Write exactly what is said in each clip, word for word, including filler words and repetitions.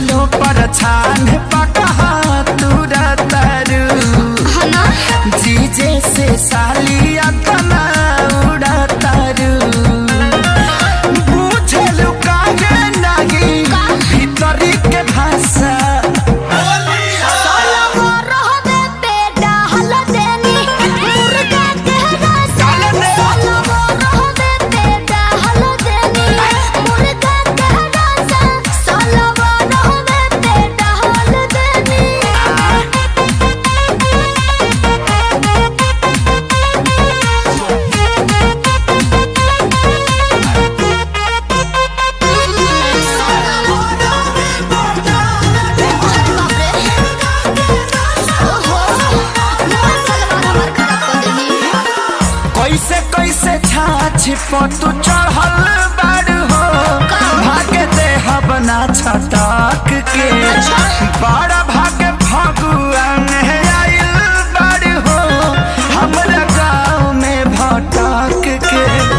छलो पर छान पका तुरा तारू जीजे से साली अतना उड़ा तारू पूछे लुका के नहीं भीतरी के भाषा कैसे कैसे छाछ पतु चढ़ल बाड़ हो भागे देह बना छटक के बड़ा भागे भगवान है आइल बाड़ हो हमरा गाँव में भटक के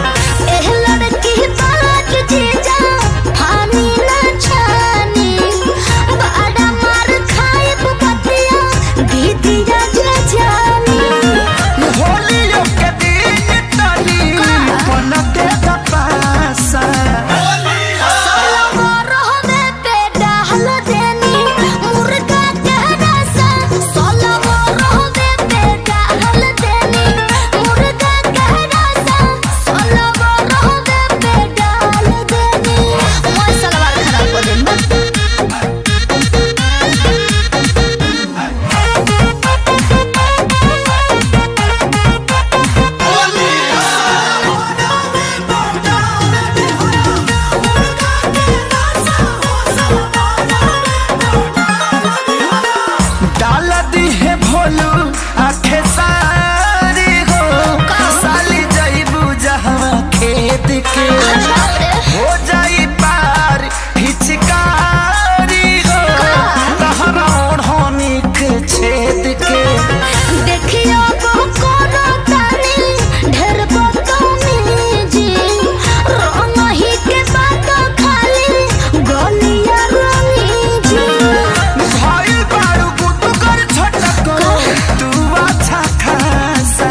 हो जाई पार हिचकारी हो तहरा ओढ़नी के छेद के देखियो कोनो तानी ढेर बतौनी जी रंगही के बात खाली गलिया रंगी जी भाई बारू गुदु कर छटक तू अच्छा खासा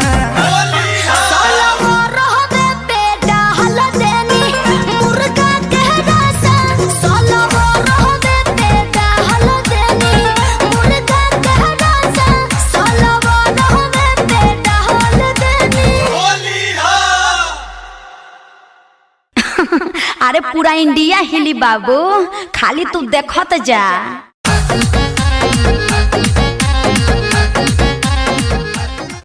अरे पूरा इंडिया हिली बाबू, खाली तू देखत जा।